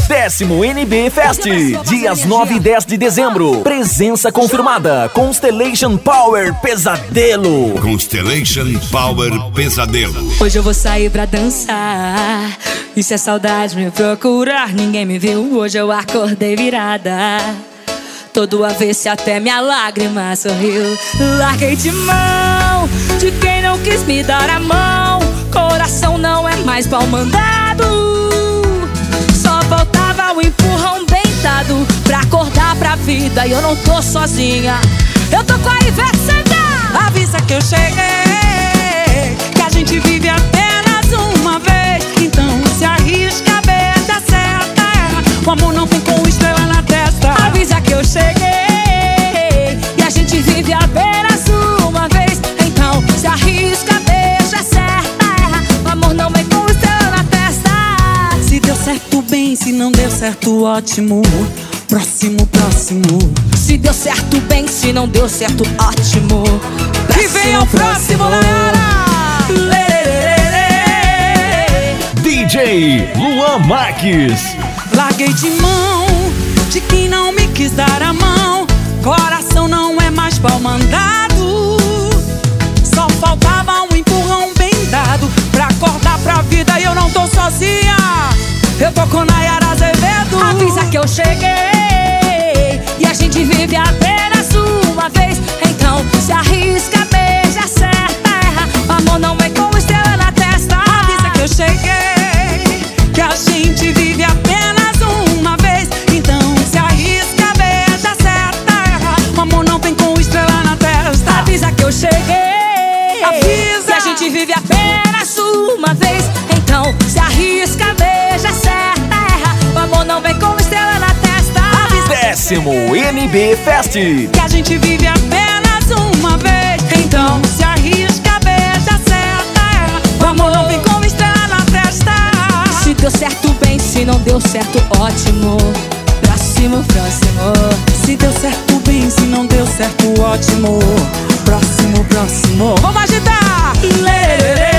10º NB Fest, dias 9 e 10 de dezembro. Presença confirmada, Constellation Power Pesadelo. Constellation Power Pesadelo. Hoje eu vou sair pra dançar, e se a saudade me procurar, ninguém me viu, hoje eu acordei virada. Todo avesso até minha lágrima sorriu. Larguei de mão de quem não quis me dar a mão. Coração não é mais pau mandado. Só faltava o empurrão bem dado pra acordar pra vida. E eu não tô sozinha, eu tô com a Ivete. Avisa que eu cheguei, que a gente vive apenas uma vez. Então se arrisca, beija, acerta. O amor não vem com estrela na testa. Avisa que eu cheguei, e a gente vive apenas uma vez. Então se arrisca, beija, acerta. O amor não vem com estrela na testa. Se deu certo, bem, se não deu certo, ótimo. Próximo, próximo. Se deu certo, bem, se não deu certo, ótimo. Que venha o próximo, Nayara. DJ Luan Marques. Larguei de mão de quem não me quis dar a mão. Coração não é mais pau mandado. Só faltava um empurrão bem dado pra acordar pra vida. E eu não tô sozinha, eu tô com Nayara Azevedo. Avisa que eu cheguei, e a gente vive apenas uma vez. Então se arrisca, beija, acerta, erra. O amor não vem com estrela na testa. Avisa que eu cheguei, que a gente vive apenas uma vez. Então se arrisca, beija, acerta, erra. O amor não vem com estrela na testa. Avisa que eu cheguei, avisa, que a gente vive apenas uma vez. Então se arrisca, beija, acerta, erra. O amor não vem com estrela na testa. 10º NB Fest, que a gente vive apenas uma vez. Então se arrisca, beija, acerta, erra. O amor não vem com estrela na testa. Se deu certo, bem, se não deu certo, ótimo. Próximo, próximo. Se deu certo, bem, se não deu certo, ótimo. Próximo, próximo. Vamos agitar!